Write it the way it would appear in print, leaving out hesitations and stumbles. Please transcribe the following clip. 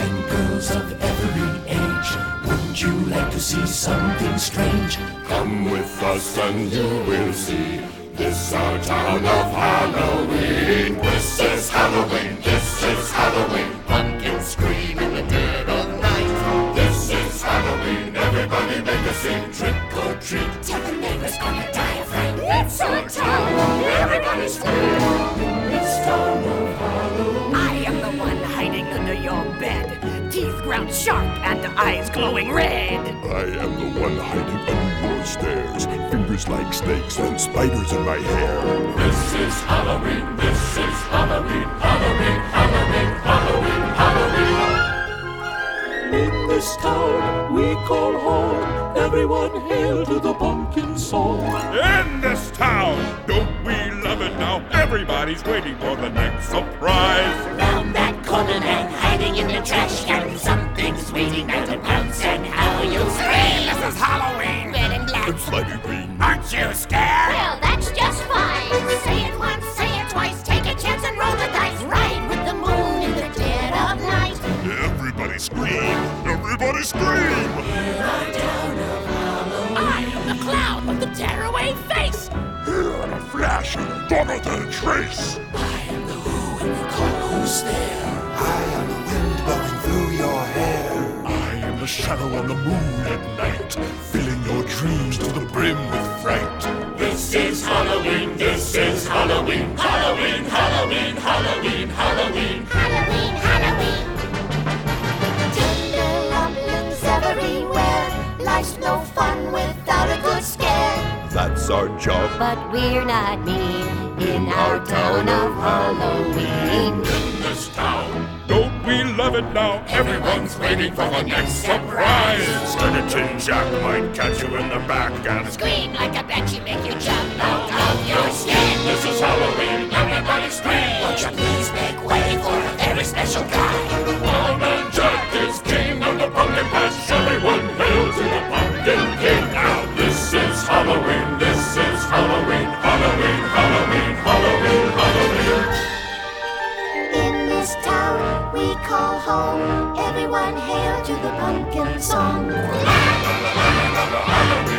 and girls of every age. Wouldn't you like to see something strange? Come with us and you will see. This our town of Halloween. This is Halloween, this is Halloween. Pumpkins scream in the dead of night. This is Halloween, everybody make a scene. Trick or treat, Tell the neighbors gonna die of fright. it's our town, everybody scream. This town of Halloween. I am the one hiding under your bed, teeth ground sharp and eyes glowing red. I am the one hiding under your stairs, fingers like snakes and spiders in my hair. This is Halloween, this is Halloween, Halloween, Halloween, Halloween, Halloween. In this town we call home. Everyone hail to the pumpkin song. In this town, don't we love it now? Everybody's waiting for the next surprise. Round that corner and hiding in the trash can, something's waiting there to pounce, and how you'll scream. This is Halloween. Red and black. It's slimy green. Aren't you scared? Well, that's just fine. Say it once, say it twice, take a chance and roll the dice. Ride with the moon in the dead of night. Everybody scream! Everybody scream! I am the clown with the tearaway face. Here in a flash, gone without a trace. I am the who and you call who's there. I am the wind blowing through your hair. I am the shadow on the moon at night, filling your dreams to the brim with fright. This is Halloween, this is Halloween. Halloween, Halloween, Halloween, Halloween. Halloween, Halloween. Tinderlumblings everywhere. Life's no fun without a good scare. That's our job. But we're not mean in our town of Halloween. In this town, Don't we love it now? everyone's waiting for the next surprise. Skeleton Jack might catch you in the back and Scream like a banshee, make you jump out of your skin. this is Halloween, everybody scream! Won't you please make way for a very special guy? Old Man Jack is king of the pumpkin patch. Everyone hail to the pumpkin king. Now this is Halloween, this is Halloween, Halloween, Halloween, Halloween, Halloween. In this town we call home. Everyone hail to the pumpkin song. Halloween.